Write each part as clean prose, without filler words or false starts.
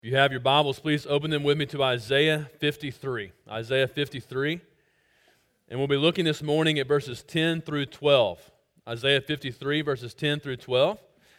If you have your Bibles, please open them with me to Isaiah 53. Isaiah 53. And we'll be looking this morning at verses 10 through 12. Isaiah 53, verses 10 through 12.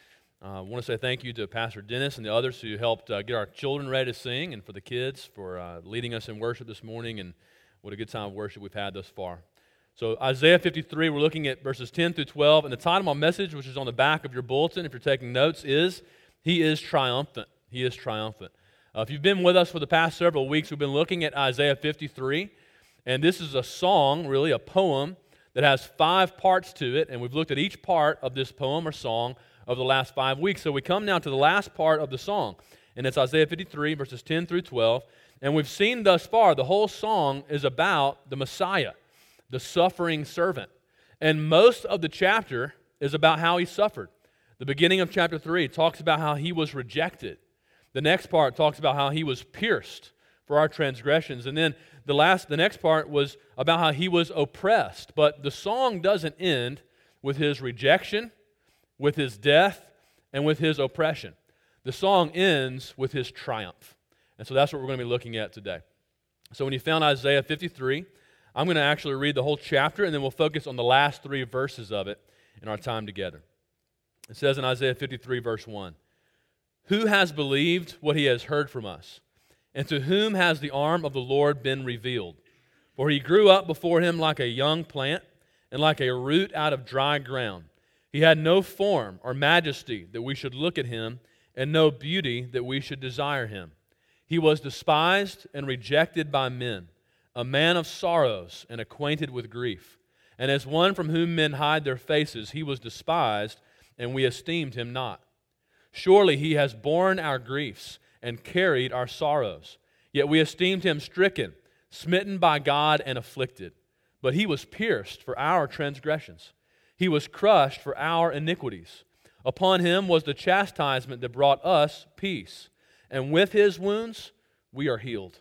I want to say thank you to Pastor Dennis and the others who helped get our children ready to sing, and for the kids for leading us in worship this morning, and what a good time of worship we've had thus far. So Isaiah 53, we're looking at verses 10 through 12, and the title of my message, which is on the back of your bulletin if you're taking notes, is He is Triumphant. He is triumphant. If you've been with us for the past several weeks, we've been looking at Isaiah 53, and this is a song, really a poem, that has 5 parts to it, and we've looked at each part of this poem or song over the last 5 weeks. So we come now to the last part of the song, and it's Isaiah 53, verses 10 through 12, and we've seen thus far the whole song is about the Messiah, the suffering servant, and most of the chapter is about how he suffered. The beginning of chapter 3 talks about how he was rejected. The next part talks about how he was pierced for our transgressions. And then the next part was about how he was oppressed. But the song doesn't end with his rejection, with his death, and with his oppression. The song ends with his triumph. And so that's what we're going to be looking at today. So when you found Isaiah 53, I'm going to actually read the whole chapter, and then we'll focus on the last 3 verses of it in our time together. It says in Isaiah 53, verse 1, "Who has believed what he has heard from us? And to whom has the arm of the Lord been revealed? For he grew up before him like a young plant, and like a root out of dry ground. He had no form or majesty that we should look at him, and no beauty that we should desire him. He was despised and rejected by men, a man of sorrows and acquainted with grief. And as one from whom men hide their faces, he was despised, and we esteemed him not. Surely he has borne our griefs and carried our sorrows. Yet we esteemed him stricken, smitten by God, and afflicted. But he was pierced for our transgressions. He was crushed for our iniquities. Upon him was the chastisement that brought us peace. And with his wounds we are healed.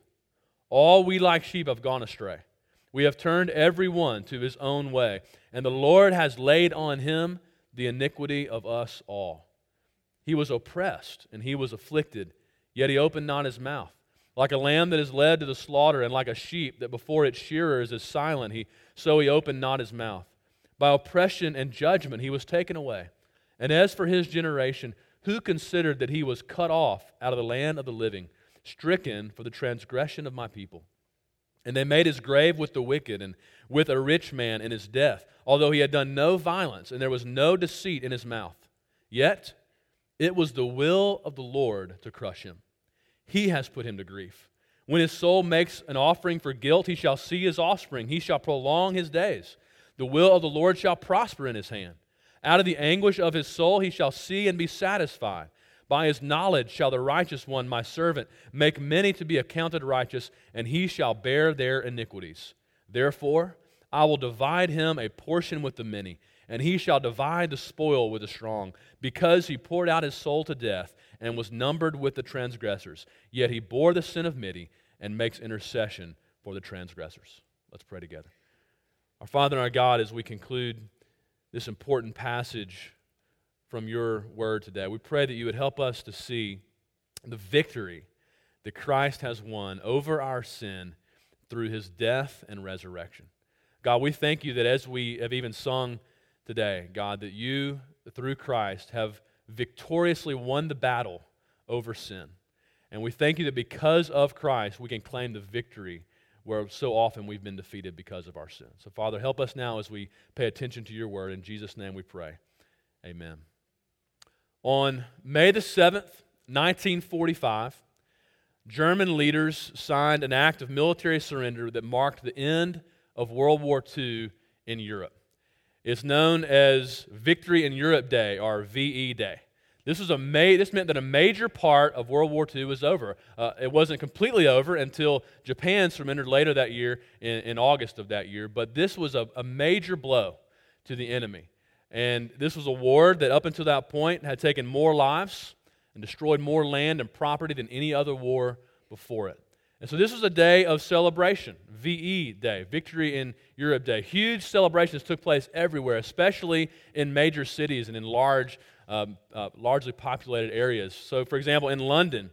All we like sheep have gone astray. We have turned every one to his own way. And the Lord has laid on him the iniquity of us all. He was oppressed and he was afflicted, yet he opened not his mouth. Like a lamb that is led to the slaughter, and like a sheep that before its shearers is silent, so he opened not his mouth. By oppression and judgment he was taken away. And as for his generation, who considered that he was cut off out of the land of the living, stricken for the transgression of my people? And they made his grave with the wicked, and with a rich man in his death, although he had done no violence, and there was no deceit in his mouth. Yet it was the will of the Lord to crush him. He has put him to grief. When his soul makes an offering for guilt, he shall see his offspring. He shall prolong his days. The will of the Lord shall prosper in his hand. Out of the anguish of his soul he shall see and be satisfied. By his knowledge shall the righteous one, my servant, make many to be accounted righteous, and he shall bear their iniquities. Therefore I will divide him a portion with the many, and he shall divide the spoil with the strong, because he poured out his soul to death and was numbered with the transgressors. Yet he bore the sin of many and makes intercession for the transgressors." Let's pray together. Our Father and our God, as we conclude this important passage from your word today, we pray that you would help us to see the victory that Christ has won over our sin through his death and resurrection. God, we thank you that as we have even sung today, God, that you, through Christ, have victoriously won the battle over sin. And we thank you that because of Christ, we can claim the victory where so often we've been defeated because of our sin. So, Father, help us now as we pay attention to your word. In Jesus' name we pray. Amen. On May the 7th, 1945, German leaders signed an act of military surrender that marked the end of World War II in Europe. It's known as Victory in Europe Day, or VE Day. This meant that a major part of World War II was over. It wasn't completely over until Japan surrendered later that year, in August of that year, but this was a major blow to the enemy. And this was a war that up until that point had taken more lives and destroyed more land and property than any other war before it. And so this was a day of celebration, VE Day, Victory in Europe Day. Huge celebrations took place everywhere, especially in major cities and in largely populated areas. So, for example, in London,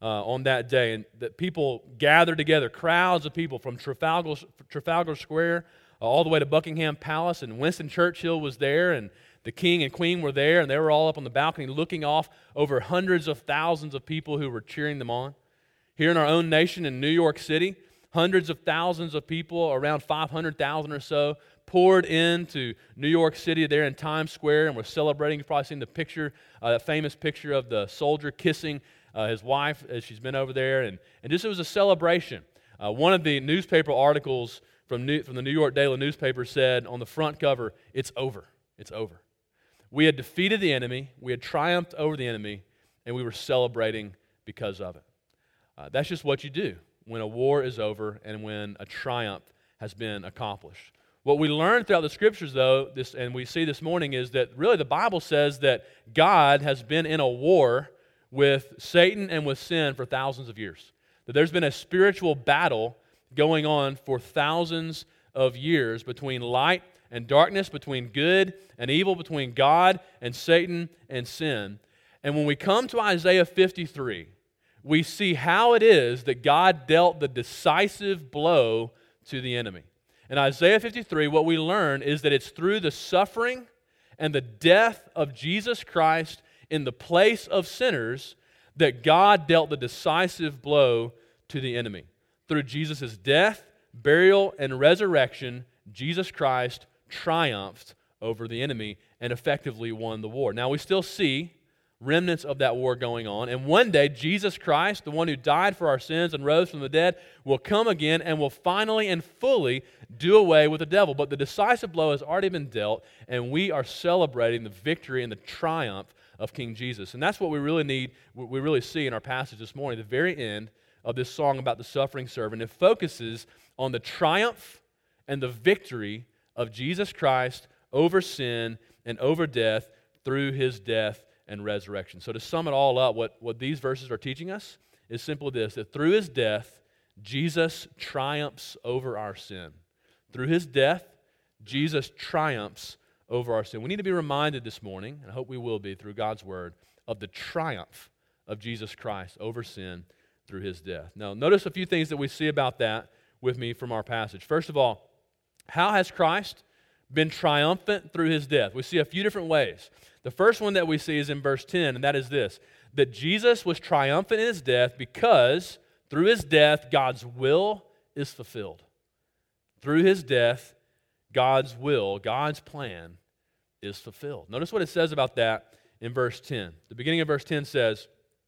on that day, and that people gathered together, crowds of people from Trafalgar Square all the way to Buckingham Palace, and Winston Churchill was there, and the king and queen were there, and they were all up on the balcony looking off over hundreds of thousands of people who were cheering them on. Here in our own nation, in New York City, hundreds of thousands of people, around 500,000 or so, poured into New York City there in Times Square, and we're celebrating. You've probably seen the picture, that famous picture of the soldier kissing his wife as she's been over there, and just it was a celebration. One of the newspaper articles from the New York Daily newspaper said on the front cover, "It's over. It's over. We had defeated the enemy, we had triumphed over the enemy, and we were celebrating because of it." That's just what you do when a war is over and when a triumph has been accomplished. What we learn throughout the Scriptures, though, and we see this morning, is that really the Bible says that God has been in a war with Satan and with sin for thousands of years. That there's been a spiritual battle going on for thousands of years between light and darkness, between good and evil, between God and Satan and sin. And when we come to Isaiah 53, we see how it is that God dealt the decisive blow to the enemy. In Isaiah 53, what we learn is that it's through the suffering and the death of Jesus Christ in the place of sinners that God dealt the decisive blow to the enemy. Through Jesus' death, burial, and resurrection, Jesus Christ triumphed over the enemy and effectively won the war. Now, we still see remnants of that war going on, and one day Jesus Christ, the one who died for our sins and rose from the dead, will come again and will finally and fully do away with the devil. But the decisive blow has already been dealt, and we are celebrating the victory and the triumph of King Jesus. And that's what we really see in our passage this morning, the very end of this song about the suffering servant. It focuses on the triumph and the victory of Jesus Christ over sin and over death through his death and resurrection. So to sum it all up, what these verses are teaching us is simply this, that through his death, Jesus triumphs over our sin. Through his death, Jesus triumphs over our sin. We need to be reminded this morning, and I hope we will be through God's word, of the triumph of Jesus Christ over sin through his death. Now, notice a few things that we see about that with me from our passage. First of all, how has Christ been triumphant through his death? We see a few different ways. The first one that we see is in verse 10, and that is this, that Jesus was triumphant in his death because through his death, God's will is fulfilled. Through his death, God's will, God's plan is fulfilled. Notice what it says about that in verse 10. The beginning of verse 10 says,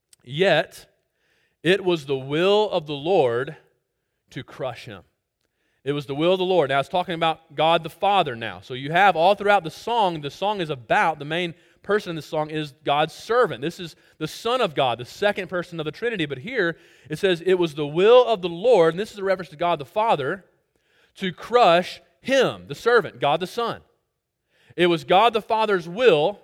"Yet it was the will of the Lord to crush him." It was the will of the Lord. Now, it's talking about God the Father now. So you have all throughout the song is about, the main person in the song is God's servant. This is the Son of God, the second person of the Trinity. But here it says, it was the will of the Lord, and this is a reference to God the Father, to crush him, the servant, God the Son. It was God the Father's will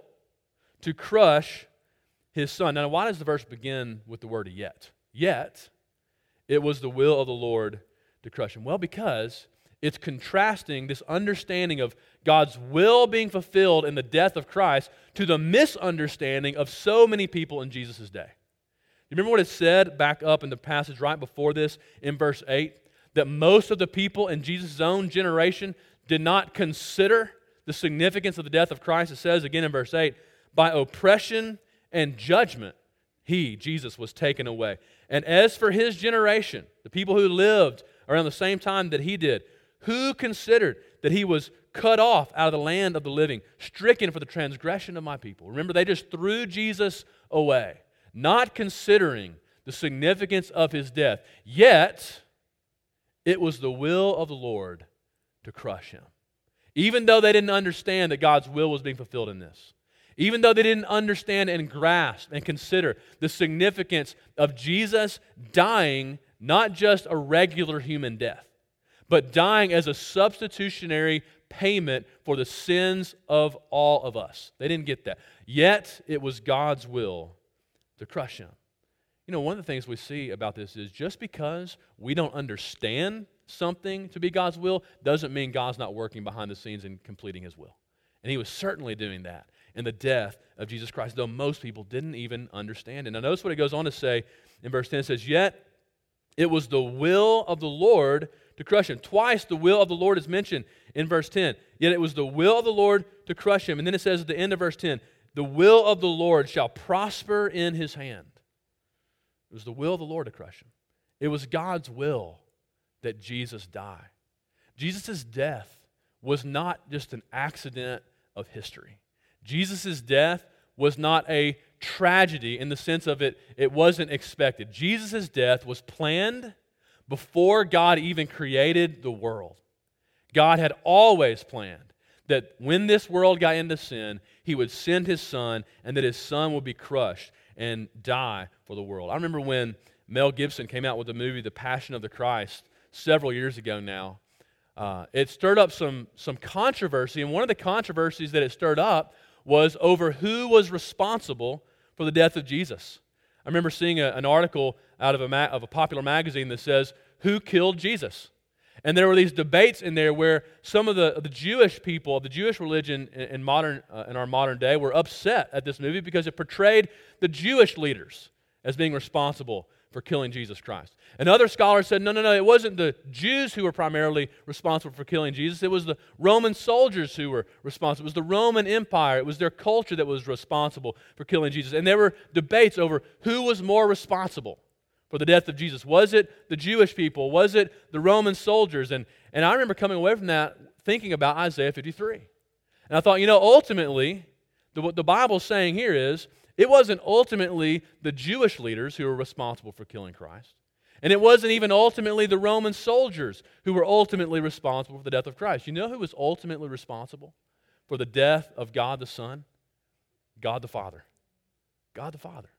to crush his Son. Now, why does the verse begin with the word yet? Yet, it was the will of the Lord to crush him. Well, because it's contrasting this understanding of God's will being fulfilled in the death of Christ to the misunderstanding of so many people in Jesus' day. You remember what it said back up in the passage right before this in verse 8? That most of the people in Jesus' own generation did not consider the significance of the death of Christ. It says again in verse 8, by oppression and judgment, he, Jesus, was taken away. And as for his generation, the people who lived around the same time that he did, who considered that he was cut off out of the land of the living, stricken for the transgression of my people? Remember, they just threw Jesus away, not considering the significance of his death. Yet, it was the will of the Lord to crush him. Even though they didn't understand that God's will was being fulfilled in this. Even though they didn't understand and grasp and consider the significance of Jesus dying not just a regular human death, but dying as a substitutionary payment for the sins of all of us. They didn't get that. Yet, it was God's will to crush him. You know, one of the things we see about this is just because we don't understand something to be God's will doesn't mean God's not working behind the scenes and completing his will. And he was certainly doing that in the death of Jesus Christ, though most people didn't even understand it. Now notice what it goes on to say in verse 10. It says, yet it was the will of the Lord to crush him. Twice the will of the Lord is mentioned in verse 10. Yet it was the will of the Lord to crush him. And then it says at the end of verse 10, the will of the Lord shall prosper in his hand. It was the will of the Lord to crush him. It was God's will that Jesus die. Jesus' death was not just an accident of history. Jesus' death was not a tragedy in the sense of it wasn't expected. Jesus' death was planned before God even created the world. God had always planned that when this world got into sin, He would send His Son and that His Son would be crushed and die for the world. I remember when Mel Gibson came out with the movie The Passion of the Christ several years ago now. It stirred up some controversy, and one of the controversies that it stirred up was over who was responsible for the death of Jesus. I remember seeing an article out of a popular magazine that says, who killed Jesus? And there were these debates in there where some of the Jewish people, the Jewish religion in our modern day, were upset at this movie because it portrayed the Jewish leaders as being responsible for killing Jesus Christ. And other scholars said, no, it wasn't the Jews who were primarily responsible for killing Jesus. It was the Roman soldiers who were responsible. It was the Roman Empire. It was their culture that was responsible for killing Jesus. And there were debates over who was more responsible for the death of Jesus. Was it the Jewish people? Was it the Roman soldiers? And I remember coming away from that thinking about Isaiah 53. And I thought, ultimately, what the Bible's saying here is, it wasn't ultimately the Jewish leaders who were responsible for killing Christ. And it wasn't even ultimately the Roman soldiers who were ultimately responsible for the death of Christ. You know who was ultimately responsible for the death of God the Son? God the Father. God the Father.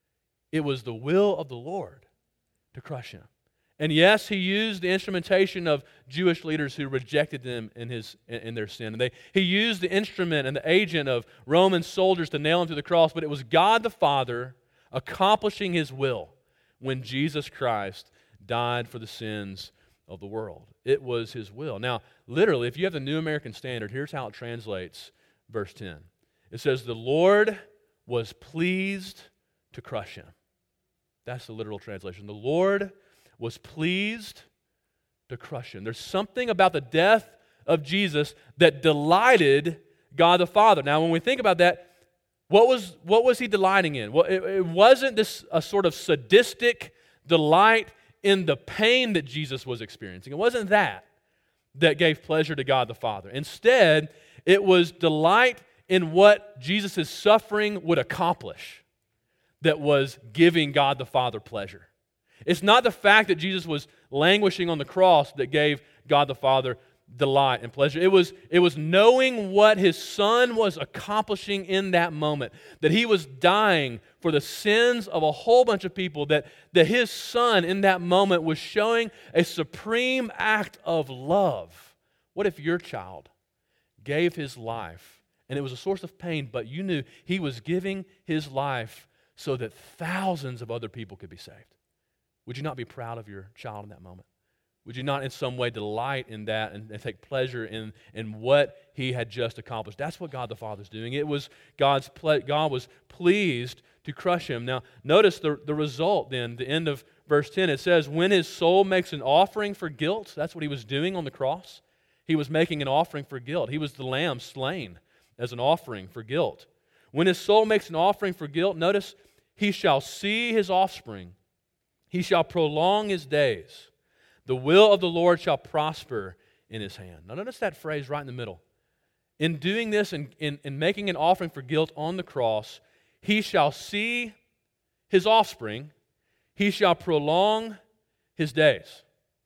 It was the will of the Lord to crush Him. And yes, He used the instrumentation of Jewish leaders who rejected them in their sin. And He used the instrument and the agent of Roman soldiers to nail Him to the cross, but it was God the Father accomplishing His will when Jesus Christ died for the sins of the world. It was His will. Now, literally, if you have the New American Standard, here's how it translates verse 10. It says, the Lord was pleased to crush Him. That's the literal translation. The Lord was pleased to crush Him. There's something about the death of Jesus that delighted God the Father. Now, when we think about that, what was He delighting in? Well, it wasn't this a sort of sadistic delight in the pain that Jesus was experiencing. It wasn't that gave pleasure to God the Father. Instead, it was delight in what Jesus' suffering would accomplish that was giving God the Father pleasure. It's not the fact that Jesus was languishing on the cross that gave God the Father delight and pleasure. It was knowing what His Son was accomplishing in that moment, that He was dying for the sins of a whole bunch of people, that His Son in that moment was showing a supreme act of love. What if your child gave his life, and it was a source of pain, but you knew He was giving His life so that thousands of other people could be saved? Would you not be proud of your child in that moment? Would you not in some way delight in that and take pleasure in what He had just accomplished? That's what God the Father is doing. It was God was pleased to crush Him. Now, notice the result then, the end of verse 10. It says, when His soul makes an offering for guilt, that's what He was doing on the cross. He was making an offering for guilt. He was the lamb slain as an offering for guilt. When His soul makes an offering for guilt, notice, He shall see His offspring. He shall prolong His days. The will of the Lord shall prosper in His hand. Now notice that phrase right in the middle. In doing this and in making an offering for guilt on the cross, He shall see His offspring. He shall prolong His days.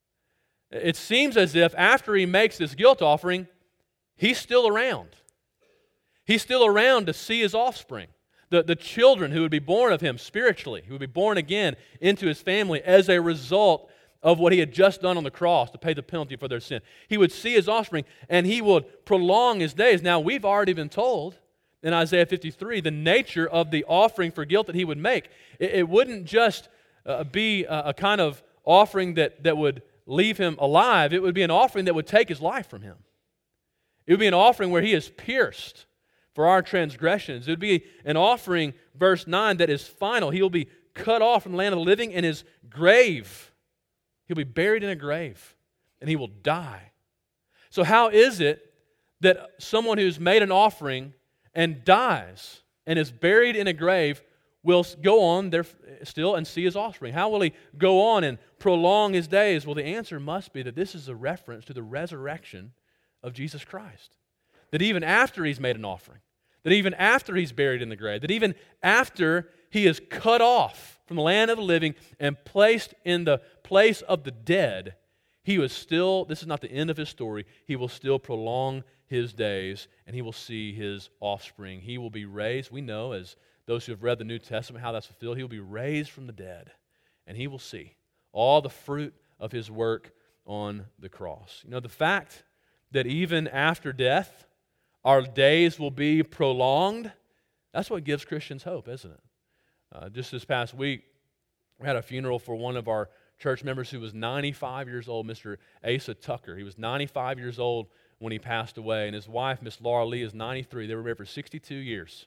It seems as if after He makes this guilt offering, He's still around. He's still around to see His offspring. The children who would be born of Him spiritually, who would be born again into His family as a result of what He had just done on the cross to pay the penalty for their sin. He would see His offspring, and He would prolong His days. Now, we've already been told in Isaiah 53 the nature of the offering for guilt that He would make. It wouldn't just be a kind of offering that would leave Him alive. It would be an offering that would take His life from Him. It would be an offering where He is pierced for our transgressions. It would be an offering, verse 9, that is final. He will be cut off from the land of the living in his grave. He'll be buried in a grave, and he will die. So how is it that someone who's made an offering and dies and is buried in a grave will go on there still and see his offspring? How will he go on and prolong his days? Well, the answer must be that this is a reference to the resurrection of Jesus Christ. That even after he's made an offering, that even after he's buried in the grave, that even after he is cut off from the land of the living and placed in the place of the dead, he was still, this is not the end of his story, he will still prolong his days, and he will see his offspring. He will be raised. We know, as those who have read the New Testament, how that's fulfilled. He will be raised from the dead, and he will see all the fruit of his work on the cross. You know, the fact that even after death, our days will be prolonged, that's what gives Christians hope, isn't it? Just this past week, we had a funeral for one of our church members who was 95 years old, Mr. Asa Tucker. He was 95 years old when he passed away, and his wife, Miss Laura Lee, is 93. They were married for 62 years.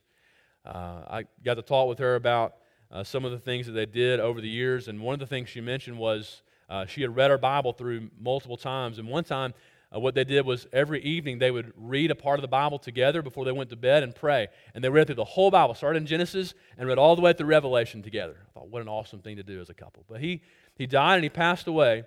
I got to talk with her about some of the things that they did over the years, and one of the things she mentioned was she had read her Bible through multiple times, and one time what they did was every evening they would read a part of the Bible together before they went to bed and pray, and they read through the whole Bible, started in Genesis and read all the way through Revelation together. I thought, what an awesome thing to do as a couple. But he died and he passed away,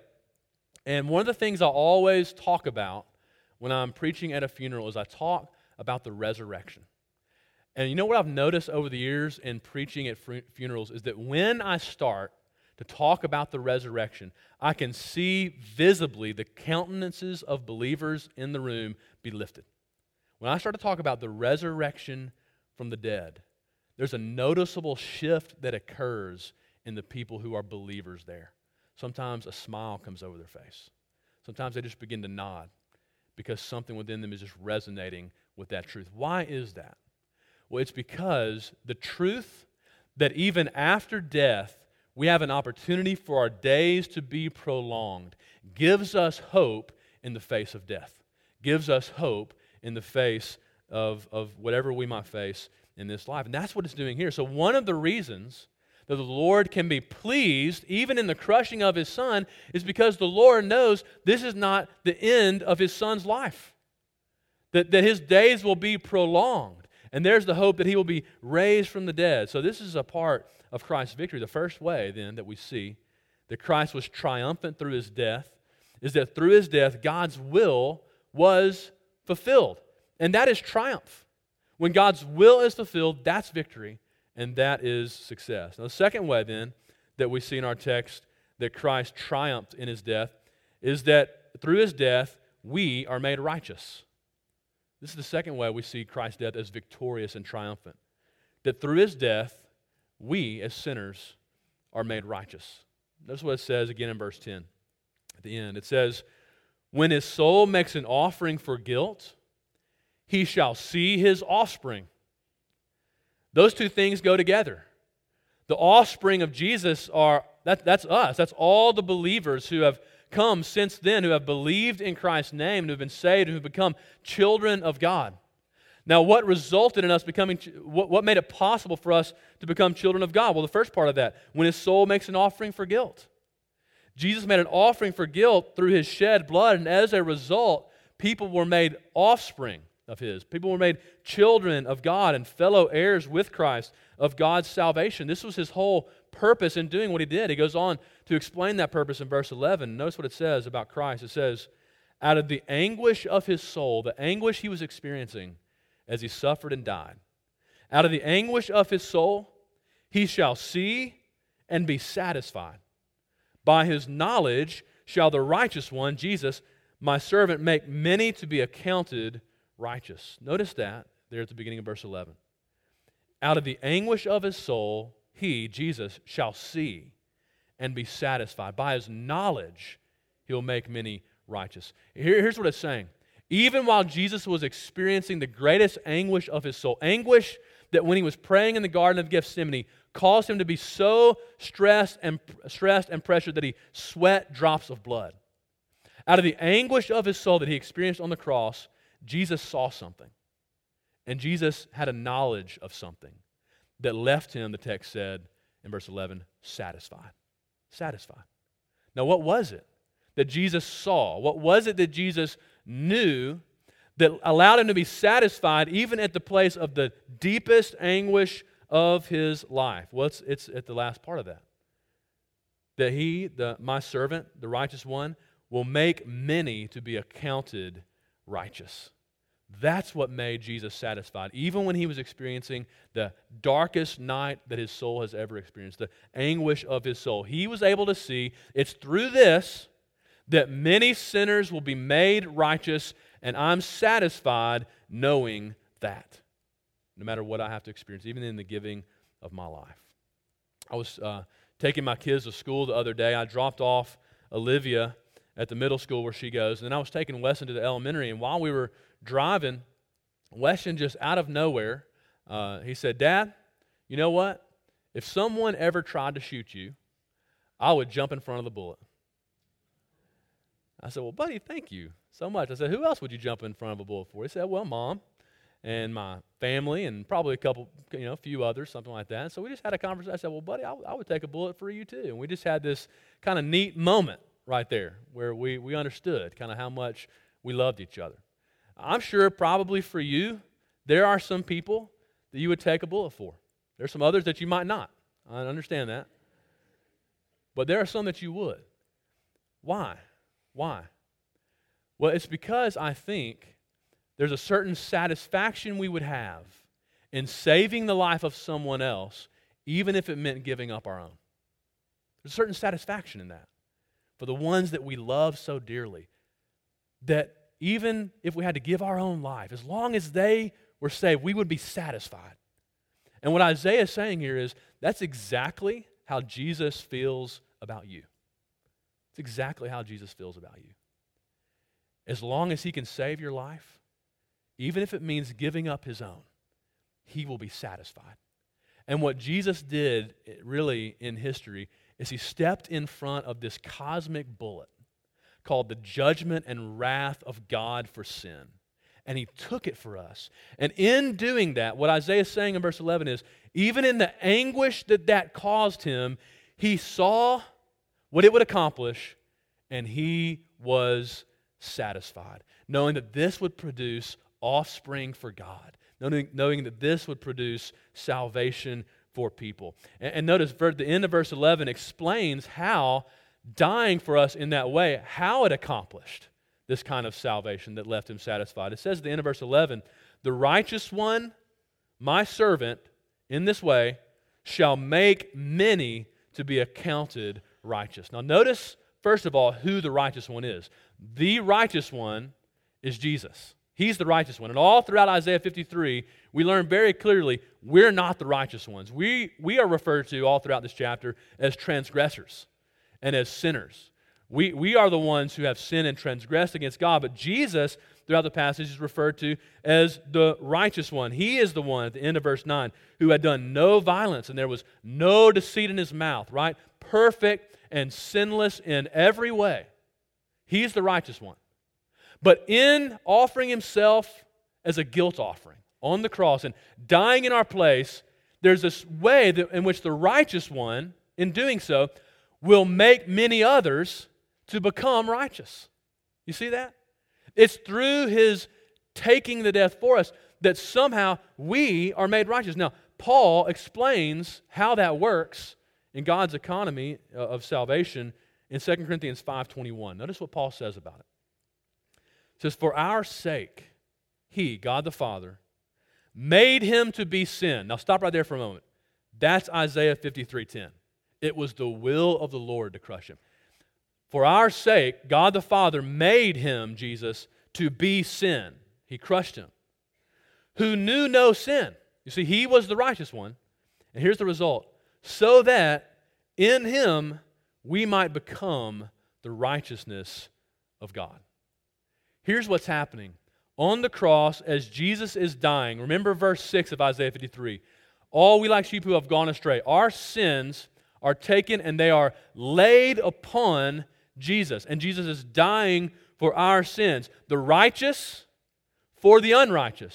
and one of the things I always talk about when I'm preaching at a funeral is I talk about the resurrection. And you know what I've noticed over the years in preaching at funerals is that when I start to talk about the resurrection, I can see visibly the countenances of believers in the room be lifted. When I start to talk about the resurrection from the dead, there's a noticeable shift that occurs in the people who are believers there. Sometimes a smile comes over their face. Sometimes they just begin to nod because something within them is just resonating with that truth. Why is that? Well, it's because the truth that even after death, we have an opportunity for our days to be prolonged gives us hope in the face of death, gives us hope in the face of whatever we might face in this life. And that's what it's doing here. So one of the reasons that the Lord can be pleased, even in the crushing of His Son, is because the Lord knows this is not the end of His Son's life, that His days will be prolonged. And there's the hope that He will be raised from the dead. So this is a part of Christ's victory. The first way, then, that we see that Christ was triumphant through His death is that through His death, God's will was fulfilled. And that is triumph. When God's will is fulfilled, that's victory, and that is success. Now, the second way, then, that we see in our text that Christ triumphed in His death is that through His death, we are made righteous. This is the second way we see Christ's death as victorious and triumphant. That through His death, we as sinners are made righteous. Notice what it says again in verse 10 at the end. It says, when his soul makes an offering for guilt, he shall see his offspring. Those two things go together. The offspring of Jesus that's us. That's all the believers who have come since then, who have believed in Christ's name, and who have been saved, and who have become children of God. Now, what resulted in us becoming, what made it possible for us to become children of God? Well, the first part of that, when his soul makes an offering for guilt. Jesus made an offering for guilt through his shed blood, and as a result, people were made offspring of his. People were made children of God and fellow heirs with Christ of God's salvation. This was his whole purpose in doing what he did. He goes on to explain that purpose in verse 11. Notice what it says about Christ. It says, out of the anguish of his soul, the anguish he was experiencing as he suffered and died, out of the anguish of his soul, he shall see and be satisfied. By his knowledge shall the righteous one, Jesus, my servant, make many to be accounted righteous. Notice that there at the beginning of verse 11. Out of the anguish of his soul, he, Jesus, shall see and be satisfied. By his knowledge, he'll make many righteous. Here's what it's saying. Even while Jesus was experiencing the greatest anguish of his soul, anguish that when he was praying in the Garden of Gethsemane caused him to be so stressed and pressured that he sweat drops of blood. Out of the anguish of his soul that he experienced on the cross, Jesus saw something. And Jesus had a knowledge of something that left him, the text said in verse 11, satisfied. Satisfied. Now, what was it that Jesus saw? What was it that Jesus knew that allowed him to be satisfied even at the place of the deepest anguish of his life? Well, it's at the last part of that. That he, my servant, the righteous one, will make many to be accounted righteous. That's what made Jesus satisfied. Even when he was experiencing the darkest night that his soul has ever experienced, the anguish of his soul, he was able to see it's through this that many sinners will be made righteous, and I'm satisfied knowing that, no matter what I have to experience, even in the giving of my life. I was taking my kids to school the other day. I dropped off Olivia at the middle school where she goes, and then I was taking Weston to the elementary, and while we were driving, Weston just out of nowhere, he said, "Dad, you know what? If someone ever tried to shoot you, I would jump in front of the bullet." I said, "Well, buddy, thank you so much." I said, "Who else would you jump in front of a bullet for?" He said, "Well, Mom and my family and probably a few others, something like that." And so we just had a conversation. I said, "Well, buddy, I would take a bullet for you too." And we just had this kind of neat moment right there where we understood kind of how much we loved each other. I'm sure probably for you, there are some people that you would take a bullet for. There's some others that you might not. I understand that. But there are some that you would. Why? Why? Well, it's because I think there's a certain satisfaction we would have in saving the life of someone else, even if it meant giving up our own. There's a certain satisfaction in that for the ones that we love so dearly, that even if we had to give our own life, as long as they were saved, we would be satisfied. And what Isaiah is saying here is that's exactly how Jesus feels about you. It's exactly how Jesus feels about you. As long as he can save your life, even if it means giving up his own, he will be satisfied. And what Jesus did really in history is he stepped in front of this cosmic bullet called the judgment and wrath of God for sin. And he took it for us. And in doing that, what Isaiah is saying in verse 11 is, even in the anguish that caused him, he saw what it would accomplish, and he was satisfied, knowing that this would produce offspring for God, knowing that this would produce salvation for people. And notice the end of verse 11 explains how dying for us in that way, how it accomplished this kind of salvation that left him satisfied. It says at the end of verse 11, "The righteous one, my servant, in this way, shall make many to be accounted righteous." Now notice, first of all, who the righteous one is. The righteous one is Jesus. He's the righteous one. And all throughout Isaiah 53, we learn very clearly we're not the righteous ones. We are referred to all throughout this chapter as transgressors and as sinners. We are the ones who have sinned and transgressed against God, but Jesus, throughout the passage, is referred to as the righteous one. He is the one, at the end of verse 9, who had done no violence, and there was no deceit in his mouth, right? Perfect and sinless in every way. He's the righteous one. But in offering himself as a guilt offering on the cross and dying in our place, there's this way in which the righteous one, in doing so, will make many others to become righteous. You see that? It's through his taking the death for us that somehow we are made righteous. Now, Paul explains how that works in God's economy of salvation in 2 Corinthians 5:21. Notice what Paul says about it. It says, "For our sake, he, God the Father, made him to be sin." Now stop right there for a moment. That's Isaiah 53:10. It was the will of the Lord to crush him. For our sake, God the Father made him, Jesus, to be sin. He crushed him. Who knew no sin. You see, he was the righteous one. And here's the result. So that in him we might become the righteousness of God. Here's what's happening. On the cross, as Jesus is dying, remember verse 6 of Isaiah 53. All we like sheep who have gone astray. Our sins are taken and they are laid upon Jesus. And Jesus is dying for our sins. The righteous for the unrighteous.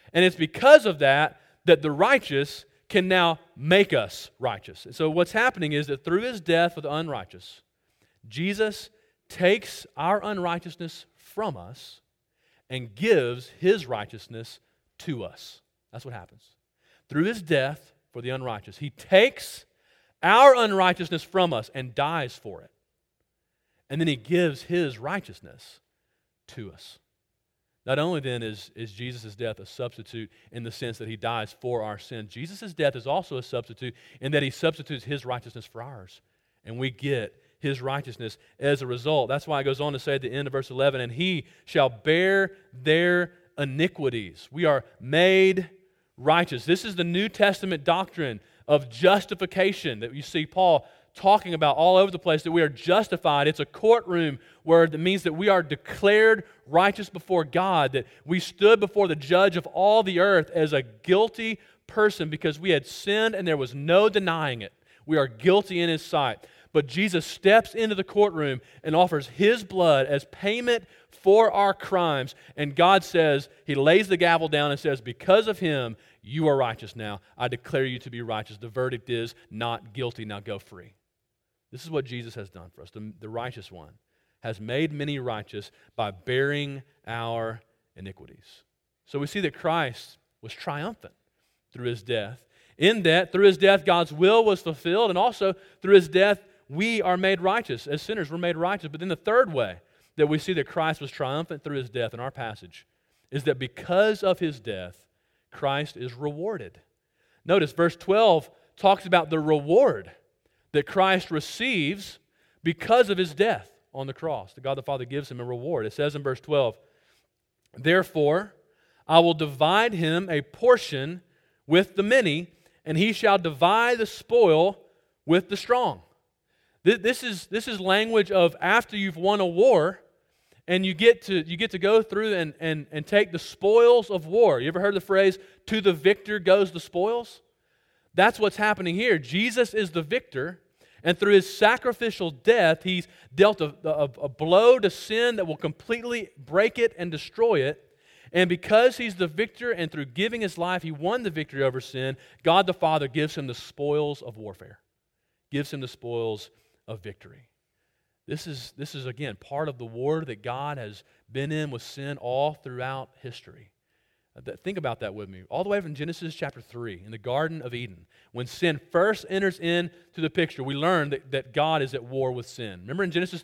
And it's because of that that the righteous can now make us righteous. And so what's happening is that through his death for the unrighteous, Jesus takes our unrighteousness from us and gives his righteousness to us. That's what happens. Through his death for the unrighteous, he takes our unrighteousness from us and dies for it. And then he gives his righteousness to us. Not only then is Jesus' death a substitute in the sense that he dies for our sin, Jesus' death is also a substitute in that he substitutes his righteousness for ours. And we get his righteousness as a result. That's why it goes on to say at the end of verse 11, and he shall bear their iniquities. We are made righteous. This is the New Testament doctrine of justification that you see Paul talking about all over the place, that we are justified. It's a courtroom word that means that we are declared righteous before God, that we stood before the judge of all the earth as a guilty person because we had sinned and there was no denying it. We are guilty in his sight. But Jesus steps into the courtroom and offers his blood as payment for our crimes. And God says, he lays the gavel down and says, because of him, you are righteous now. I declare you to be righteous. The verdict is not guilty. Now go free. This is what Jesus has done for us. The righteous one has made many righteous by bearing our iniquities. So we see that Christ was triumphant through his death. In that, through his death, God's will was fulfilled, and also through his death, we are made righteous. As sinners, we're made righteous. But then the third way that we see that Christ was triumphant through his death in our passage is that because of his death, Christ is rewarded. Notice, verse 12 talks about the reward that Christ receives because of his death on the cross. The God the Father gives him a reward. It says in verse 12, therefore, I will divide him a portion with the many, and he shall divide the spoil with the strong. This is language of after you've won a war, and you get to go through and take the spoils of war. You ever heard the phrase, to the victor goes the spoils? That's what's happening here. Jesus is the victor, and through his sacrificial death, he's dealt a blow to sin that will completely break it and destroy it. And because he's the victor, and through giving his life, he won the victory over sin, God the Father gives him the spoils of warfare, gives him the spoils of victory. This is again, part of the war that God has been in with sin all throughout history. Think about that with me. All the way from Genesis chapter 3, in the Garden of Eden, when sin first enters into the picture, we learn that God is at war with sin. Remember in Genesis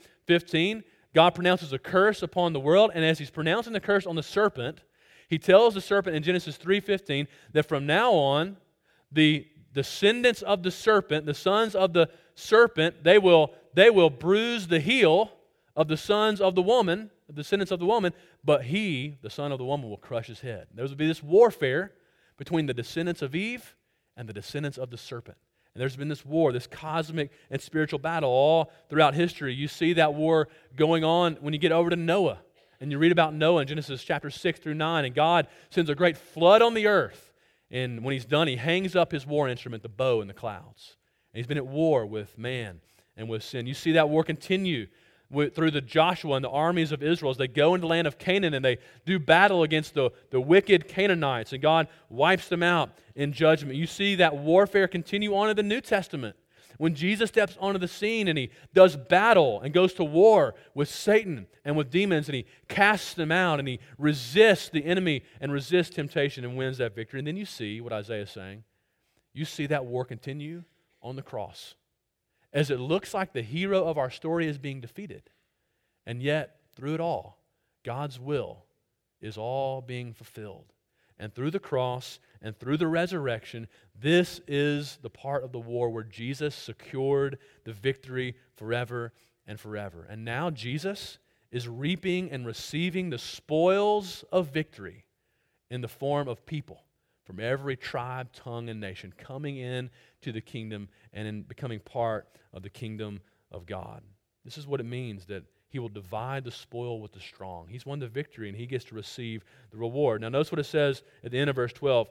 3:15, God pronounces a curse upon the world, and as he's pronouncing the curse on the serpent, he tells the serpent in Genesis 3:15 that from now on, the descendants of the serpent, the sons of the serpent, they will bruise the heel of the sons of the woman, the descendants of the woman, but he, the son of the woman, will crush his head. There will be this warfare between the descendants of Eve and the descendants of the serpent. And there's been this war, this cosmic and spiritual battle all throughout history. You see that war going on when you get over to Noah. And you read about Noah in Genesis chapter 6 through 9. And God sends a great flood on the earth. And when he's done, he hangs up his war instrument, the bow, in the clouds. And he's been at war with man and with sin. You see that war continue through the Joshua and the armies of Israel as they go into the land of Canaan and they do battle against the wicked Canaanites, and God wipes them out in judgment. You see that warfare continue on in the New Testament when Jesus steps onto the scene and he does battle and goes to war with Satan and with demons, and he casts them out and he resists the enemy and resists temptation and wins that victory. And then you see what Isaiah is saying. You see that war continue on the cross, as it looks like the hero of our story is being defeated. And yet, through it all, God's will is all being fulfilled. And through the cross and through the resurrection, this is the part of the war where Jesus secured the victory forever and forever. And now Jesus is reaping and receiving the spoils of victory in the form of people from every tribe, tongue, and nation coming in to the kingdom and in becoming part of the kingdom of God. This is what it means that he will divide the spoil with the strong. He's won the victory and he gets to receive the reward. Now notice what it says at the end of verse 12.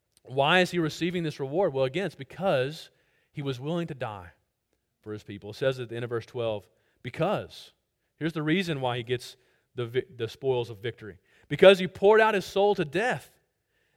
Why is he receiving this reward? Well, again, it's because he was willing to die for his people. It says at the end of verse 12, because. Here's the reason why he gets the spoils of victory. Because he poured out his soul to death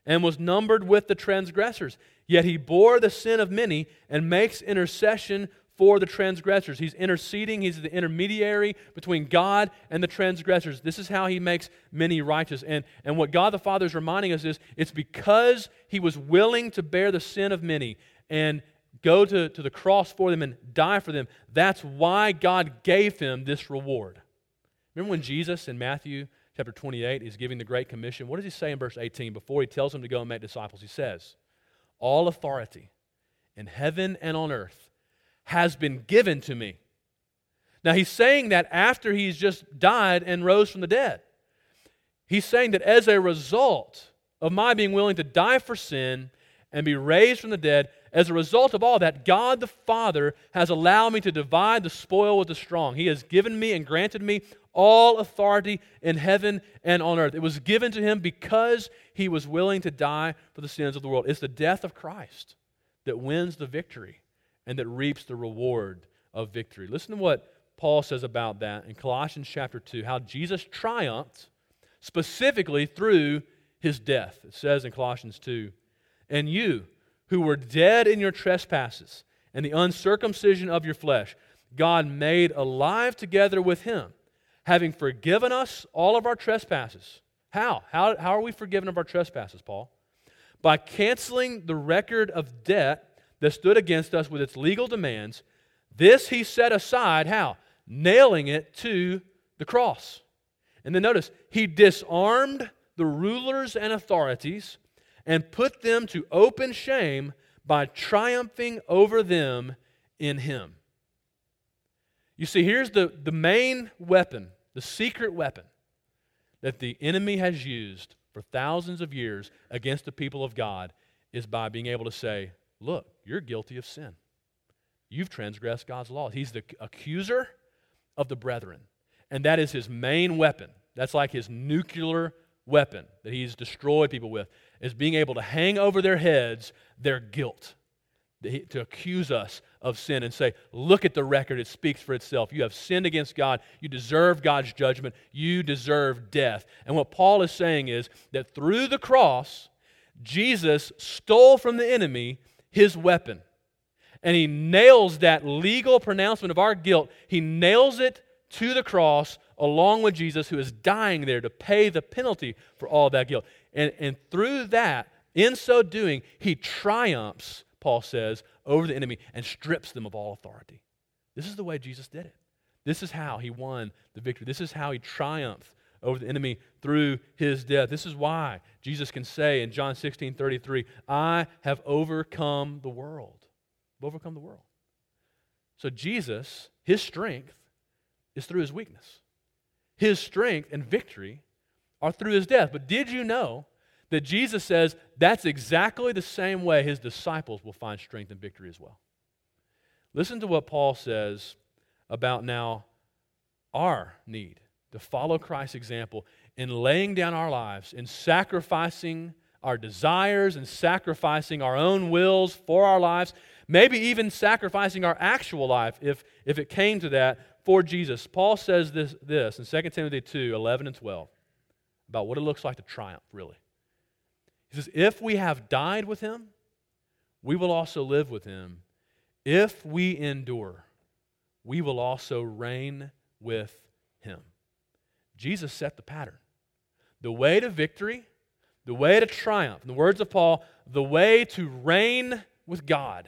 and was numbered with the transgressors. Yet he bore the sin of many and makes intercession for the transgressors. He's interceding. He's the intermediary between God and the transgressors. This is how he makes many righteous. And what God the Father is reminding us is it's because he was willing to bear the sin of many and go to the cross for them and die for them. That's why God gave him this reward. Remember when Jesus in Matthew chapter 28 is giving the Great Commission? What does he say in verse 18 before he tells them to go and make disciples? He says, all authority in heaven and on earth has been given to me. Now he's saying that after he's just died and rose from the dead. He's saying that as a result of my being willing to die for sin and be raised from the dead, as a result of all that, God the Father has allowed me to divide the spoil with the strong. He has given me and granted me all authority in heaven and on earth. It was given to him because he was willing to die for the sins of the world. It's the death of Christ that wins the victory and that reaps the reward of victory. Listen to what Paul says about that in Colossians chapter 2, how Jesus triumphed specifically through his death. It says in Colossians 2, and you who were dead in your trespasses and the uncircumcision of your flesh, God made alive together with him, having forgiven us all of our trespasses. How? How are we forgiven of our trespasses, Paul? By canceling the record of debt that stood against us with its legal demands. This he set aside, how? Nailing it to the cross. And then notice, he disarmed the rulers and authorities and put them to open shame by triumphing over them in him. You see, here's the main weapon, the secret weapon that the enemy has used for thousands of years against the people of God is by being able to say, look, you're guilty of sin. You've transgressed God's laws. He's the accuser of the brethren. And that is his main weapon. That's like his nuclear weapon that he's destroyed people with, is being able to hang over their heads their guilt, to accuse us of sin and say, look at the record, it speaks for itself. You have sinned against God. You deserve God's judgment. You deserve death. And what Paul is saying is that through the cross, Jesus stole from the enemy his weapon. And he nails that legal pronouncement of our guilt, he nails it to the cross along with Jesus, who is dying there to pay the penalty for all that guilt. And through that, in so doing, he triumphs, Paul says, over the enemy and strips them of all authority. This is the way Jesus did it. This is how he won the victory. This is how he triumphed over the enemy through his death. This is why Jesus can say in John 16:33, I have overcome the world. I've overcome the world. So Jesus, his strength is through his weakness. His strength and victory are through his death. But did you know that Jesus says that's exactly the same way his disciples will find strength and victory as well? Listen to what Paul says about now our need to follow Christ's example in laying down our lives, in sacrificing our desires and sacrificing our own wills for our lives, maybe even sacrificing our actual life if it came to that for Jesus. Paul says this in 2 Timothy 2:11 and 12 about what it looks like to triumph, really. He says, if we have died with him, we will also live with him. If we endure, we will also reign with him. Jesus set the pattern. The way to victory, the way to triumph, in the words of Paul, the way to reign with God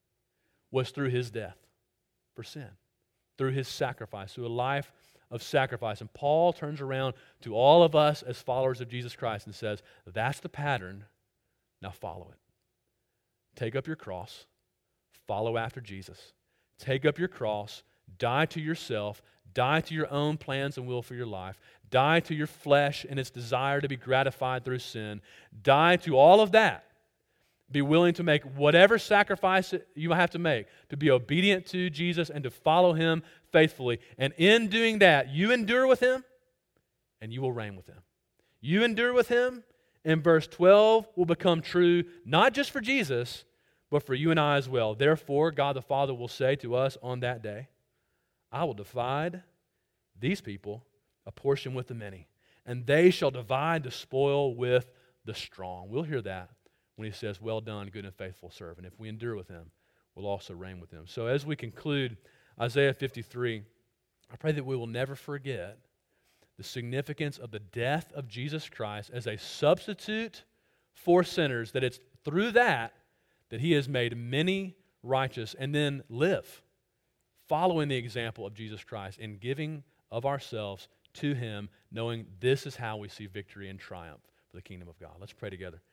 was through his death for sin, through his sacrifice, through a life of sacrifice. And Paul turns around to all of us as followers of Jesus Christ and says, that's the pattern, now follow it. Take up your cross, follow after Jesus. Take up your cross, die to yourself, die to your own plans and will for your life, die to your flesh and its desire to be gratified through sin, die to all of that. Be willing to make whatever sacrifice you have to make to be obedient to Jesus and to follow him faithfully. And in doing that, you endure with him and you will reign with him. You endure with him, and verse 12 will become true not just for Jesus, but for you and I as well. Therefore, God the Father will say to us on that day, I will divide these people a portion with the many, and they shall divide the spoil with the strong. We'll hear that when he says, well done, good and faithful servant. If we endure with him, we'll also reign with him. So as we conclude Isaiah 53, I pray that we will never forget the significance of the death of Jesus Christ as a substitute for sinners, that it's through that he has made many righteous, and then live following the example of Jesus Christ in giving of ourselves to him, knowing this is how we see victory and triumph for the kingdom of God. Let's pray together.